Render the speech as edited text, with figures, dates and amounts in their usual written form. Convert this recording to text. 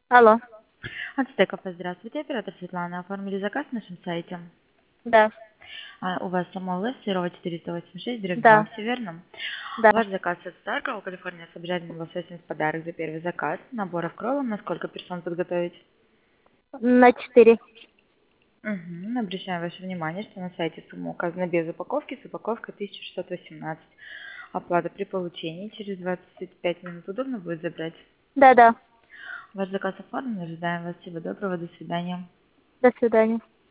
Алло, От Стеков, здравствуйте, оператор Светлана. Оформили заказ на нашем сайте. да, У вас Самол Серова 486-2, да, все верно? да, Ваш заказ от Старкова, Калифорния, с обрядом лососем в подарок за первый заказ. Набор кроллом, на сколько персон подготовить? на 4. Угу. Обращаем ваше внимание, что на сайте сумма указана без упаковки, с упаковкой 1618. Оплата при получении через 25 минут. Удобно будет забрать? Да, да, Ваш заказ оформлен, ожидаем вас. Всего доброго, до свидания. до свидания.